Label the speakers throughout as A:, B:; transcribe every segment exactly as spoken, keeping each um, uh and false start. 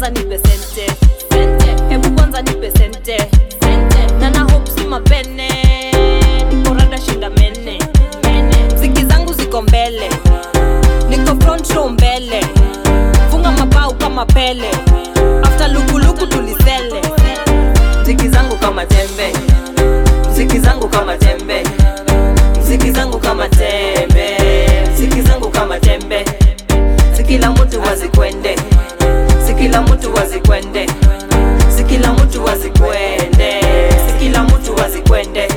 A: kwanza nipe sente, sente. Hebu kwanza nipe sente, sente. Na na hope si mapene, niko rada shinda mene, mene. Ziki zangu ziko mbele, niko front row mbele. Funga mabao kama Pele, after luku luku tulisele. Ziki zangu kama tembe, ziki zangu kama tembe, ziki zangu kama tembe, ziki zangu kama tembe. Sikila mtu wazikwende, sikila mtu wazikwende, sikila mtu wazikwende, sikila mtu wazikwende.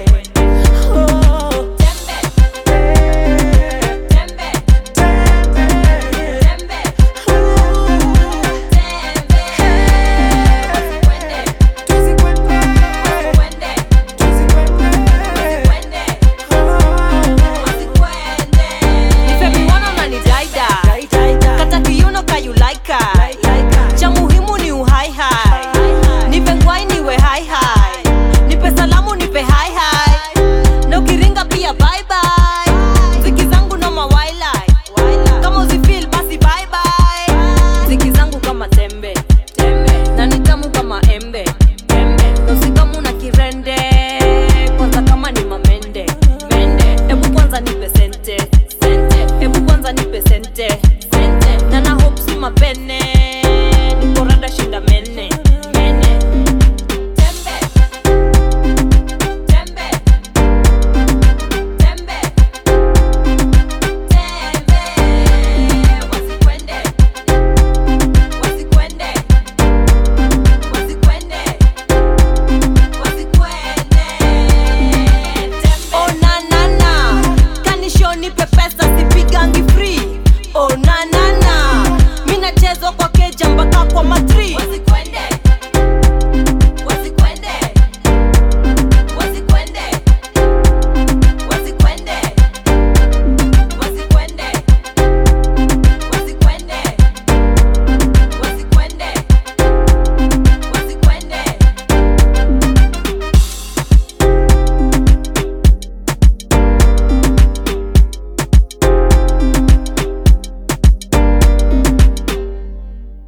A: Cha muhimu ni uhai hai, nipe ngwai niwe hai hai, nipe salamu nipe hai hai, na ukiringa pia bye bye. Ziki zangu na mawailai, kama uzifeel basi bye bye. Ziki zangu kama tembe, tembe. Na nitamu kama embe, embe. Nosi kama na kirende, kwanza kama ni mamende, mende. Ebu kwanza nipe sente, sente. Ebu kwanza nipe sente, sente. Na na hope si mapene, niko rada shinda mene, mene. Tembe, tembe, tembe, tembe. Wasikwende, wasikwende, wasikwende, wasikwende. Oh na na na, kanisho nipe pesa sipigangi free. Oh na